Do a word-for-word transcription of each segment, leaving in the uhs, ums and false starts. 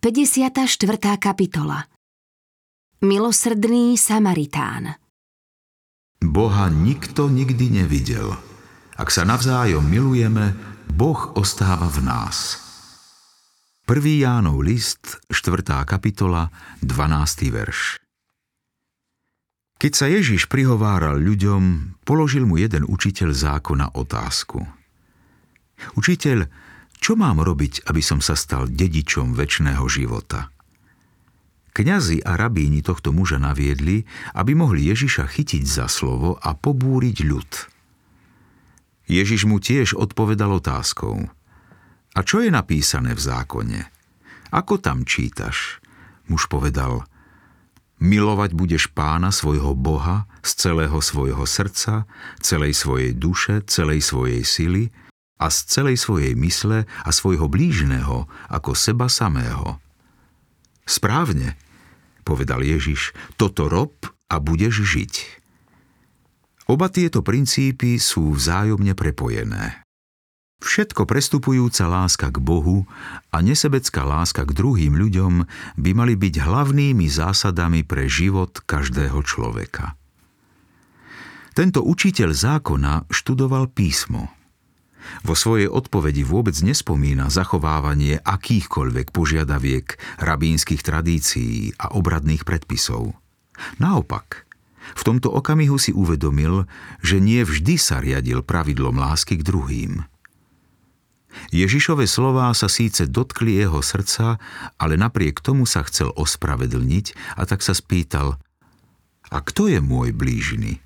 päťdesiata štvrtá kapitola. Milosrdný Samaritán. Boha nikto nikdy nevidel. Ak sa navzájom milujeme, Boh ostáva v nás. prvý Jánov list, štvrtá kapitola, dvanásty verš. Keď sa Ježiš prihováral ľuďom, položil mu jeden učiteľ zákona otázku. Učiteľ, čo mám robiť, aby som sa stal dedičom večného života? Kňazi a rabíni tohto muža naviedli, aby mohli Ježiša chytiť za slovo a pobúriť ľud. Ježiš mu tiež odpovedal otázkou. A čo je napísané v zákone? Ako tam čítaš? Muž povedal, milovať budeš Pána svojho Boha z celého svojho srdca, celej svojej duše, celej svojej sily a z celej svojej mysle a svojho blížneho ako seba samého. Správne, povedal Ježiš, toto rob a budeš žiť. Oba tieto princípy sú vzájomne prepojené. Všetko prestupujúca láska k Bohu a nesebecká láska k druhým ľuďom by mali byť hlavnými zásadami pre život každého človeka. Tento učiteľ zákona študoval písmo. Vo svojej odpovedi vôbec nespomína zachovávanie akýchkoľvek požiadaviek rabínskych tradícií a obradných predpisov. Naopak, v tomto okamihu si uvedomil, že nie vždy sa riadil pravidlom lásky k druhým. Ježišove slová sa síce dotkli jeho srdca, ale napriek tomu sa chcel ospravedlniť a tak sa spýtal, a kto je môj blížny?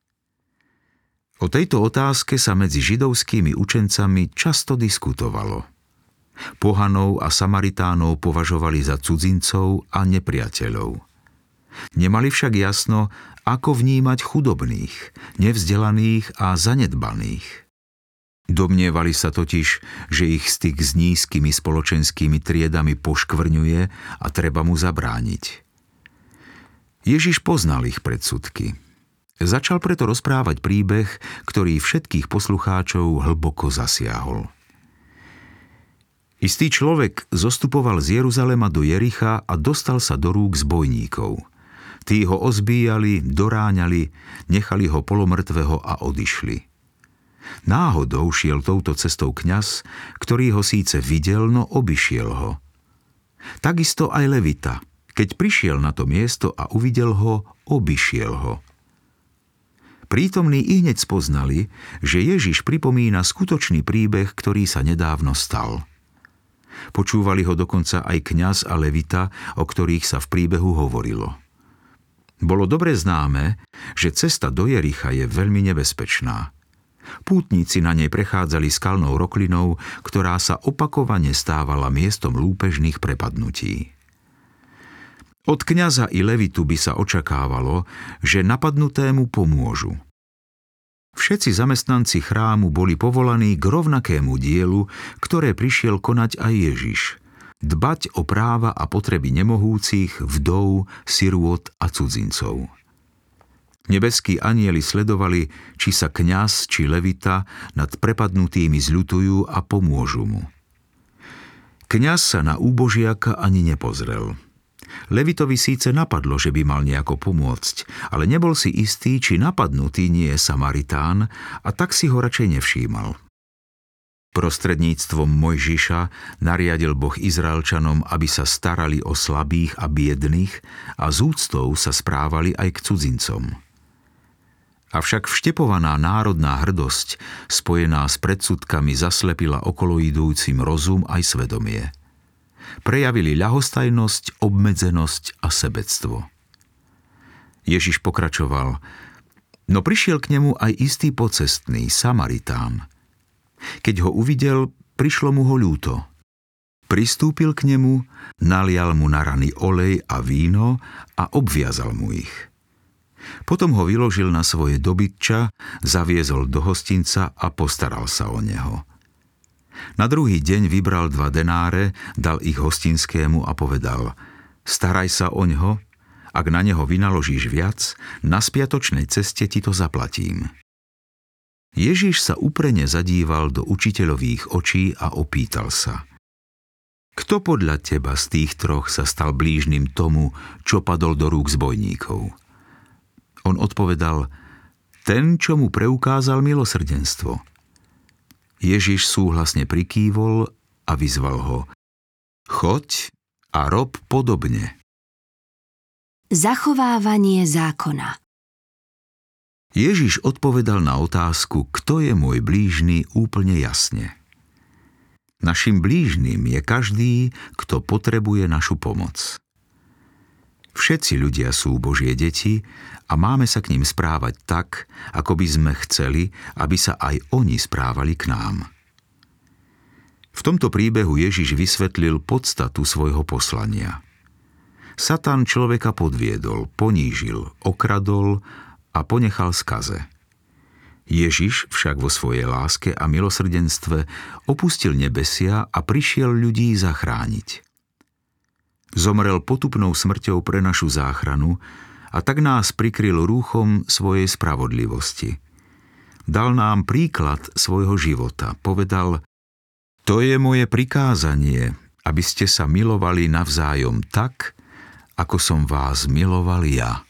O tejto otázke sa medzi židovskými učencami často diskutovalo. Pohanov a Samaritánov považovali za cudzincov a nepriateľov. Nemali však jasno, ako vnímať chudobných, nevzdelaných a zanedbaných. Domnievali sa totiž, že ich styk s nízkymi spoločenskými triedami poškvrňuje a treba mu zabrániť. Ježiš poznal ich predsudky. Začal preto rozprávať príbeh, ktorý všetkých poslucháčov hlboko zasiahol. Istý človek zostupoval z Jeruzalema do Jericha a dostal sa do rúk zbojníkov. Tí ho ozbíjali, doráňali, nechali ho polomrtvého a odišli. Náhodou šiel touto cestou kňaz, ktorý ho síce videl, no obišiel ho. Takisto aj Levita, keď prišiel na to miesto a uvidel ho, obišiel ho. Prítomní ihneď spoznali, že Ježiš pripomína skutočný príbeh, ktorý sa nedávno stal. Počúvali ho dokonca aj kňaz a Levita, o ktorých sa v príbehu hovorilo. Bolo dobre známe, že cesta do Jericha je veľmi nebezpečná. Pútnici na nej prechádzali skalnou roklinou, ktorá sa opakovane stávala miestom lúpežných prepadnutí. Od kňaza i Levitu by sa očakávalo, že napadnutému pomôžu. Všetci zamestnanci chrámu boli povolaní k rovnakému dielu, ktoré prišiel konať aj Ježiš. Dbať o práva a potreby nemohúcich, vdov, sirôt a cudzincov. Nebeskí anjeli sledovali, či sa kňaz či Levita nad prepadnutými zľutujú a pomôžu mu. Kňaz sa na úbožiaka ani nepozrel. Levitovi síce napadlo, že by mal nejako pomôcť, ale nebol si istý, či napadnutý nie je Samaritán, a tak si ho radšej nevšímal. Prostredníctvom Mojžiša nariadil Boh Izraelčanom, aby sa starali o slabých a biedných a z úctou sa správali aj k cudzincom. Avšak vštepovaná národná hrdosť, spojená s predsudkami, zaslepila okoloidúcim rozum aj svedomie. Prejavili ľahostajnosť, obmedzenosť a sebectvo. Ježiš pokračoval, no prišiel k nemu aj istý pocestný, Samaritán. Keď ho uvidel, prišlo mu ho ľúto. Pristúpil k nemu, nalial mu na rany olej a víno a obviazal mu ich. Potom ho vyložil na svoje dobytča, zaviezol do hostinca a postaral sa o neho. Na druhý deň vybral dva denáre, dal ich hostinskému a povedal, staraj sa oňho, ak na neho vynaložíš viac, na spiatočnej ceste ti to zaplatím. Ježiš sa úprene zadíval do učiteľových očí a opýtal sa, Kto podľa teba z tých troch sa stal blížnym tomu, čo padol do rúk zbojníkov? On odpovedal, ten, čo mu preukázal milosrdenstvo. Ježiš súhlasne prikývol a vyzval ho, choď a rob podobne. Zachovávanie zákona. Ježiš odpovedal na otázku, kto je môj blížny, úplne jasne. Naším blížnym je každý, kto potrebuje našu pomoc. Všetci ľudia sú Božie deti a máme sa k ním správať tak, ako by sme chceli, aby sa aj oni správali k nám. V tomto príbehu Ježiš vysvetlil podstatu svojho poslania. Satan človeka podviedol, ponížil, okradol a ponechal skaze. Ježiš však vo svojej láske a milosrdenstve opustil nebesia a prišiel ľudí zachrániť. Zomrel potupnou smrťou pre našu záchranu a tak nás prikryl rúchom svojej spravodlivosti. Dal nám príklad svojho života. Povedal, to je moje prikázanie, aby ste sa milovali navzájom tak, ako som vás miloval ja.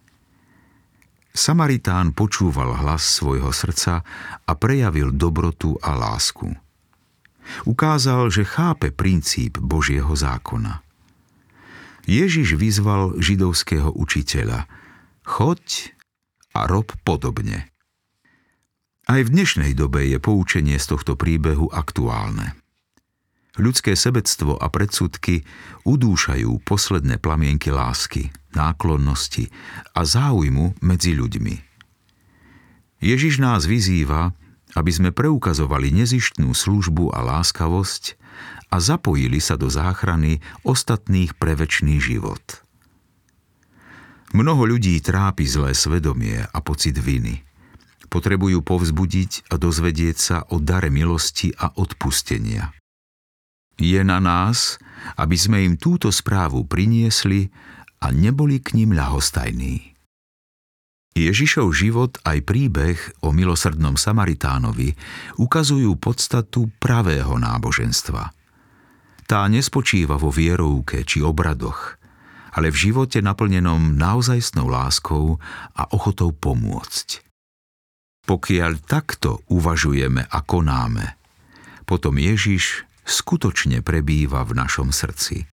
Samaritán počúval hlas svojho srdca a prejavil dobrotu a lásku. Ukázal, že chápe princíp Božieho zákona. Ježiš vyzval židovského učiteľa, choď a rob podobne. Aj v dnešnej dobe je poučenie z tohto príbehu aktuálne. Ľudské sebectvo a predsudky udúšajú posledné plamienky lásky, náklonnosti a záujmu medzi ľuďmi. Ježiš nás vyzýva, aby sme preukazovali nezištnú službu a láskavosť a zapojili sa do záchrany ostatných pre večný život. Mnoho ľudí trápi zlé svedomie a pocit viny. Potrebujú povzbudiť a dozvedieť sa o dare milosti a odpustenia. Je na nás, aby sme im túto správu priniesli a neboli k ním ľahostajní. Ježišov život aj príbeh o milosrdnom Samaritánovi ukazujú podstatu pravého náboženstva. Tá nespočíva vo vierovke či obradoch, ale v živote naplnenom naozajstnou láskou a ochotou pomôcť. Pokiaľ takto uvažujeme a konáme, potom Ježiš skutočne prebýva v našom srdci.